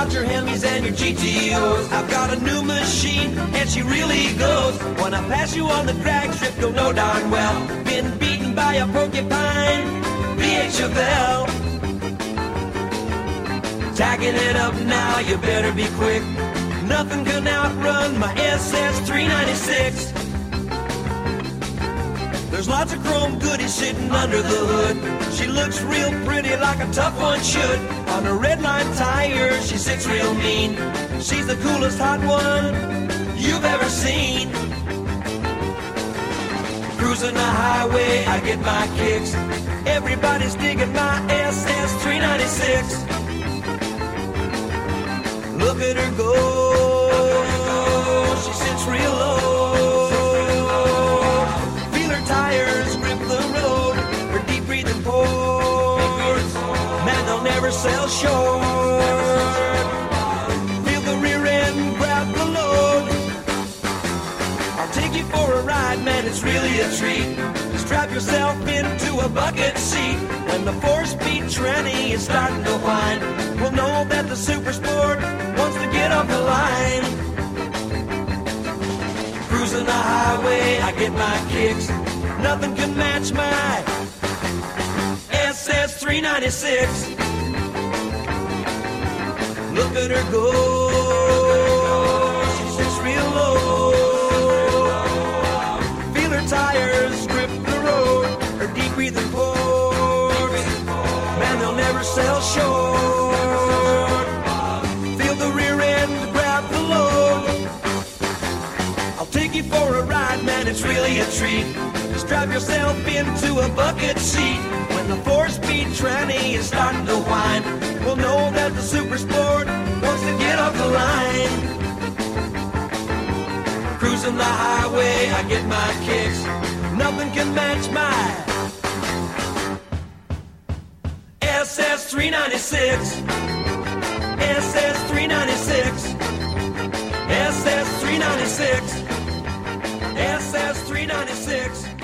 about your Hemis and your GTOs. I've got a new machine, and she really goes. When I pass you on the drag strip, you'll know darn well. Been beaten by a porcupine, VHFL. Tagging it up now, you better be quick. Nothing can outrun my SS396. There's lots of chrome goodies sitting under the hood. She looks real pretty like a tough one should. On a red line tire, she sits real mean. She's the coolest hot one you've ever seen. Cruising the highway, I get my kicks. Everybody's digging my SS396. Look at her go, she sits real low. Feel her tires grip the road, her deep breathing pores. Man, they'll never sell short. Feel the rear end grab the load. I'll take you for a ride, man, it's really a treat. Strap yourself into a bucket seat. When the 4-speed tranny is starting to whine, we'll know that the Super Sport wants to get off the line. Cruising the highway, I get my kicks. Nothing can match my SS396. Look at her go, she sits real low. Feel her tires grip the road, her deep breathing pores. Man, they'll never sell short. Feel the rear end grab the load. I'll take you for a ride, man, it's really a treat. Strap yourself into a bucket seat. When the 4-speed tranny is starting to whine, we'll know that the Super Sport wants to get off the line. Cruising the highway, I get my kicks. Nothing can match my SS396. SS396. SS396. SS396.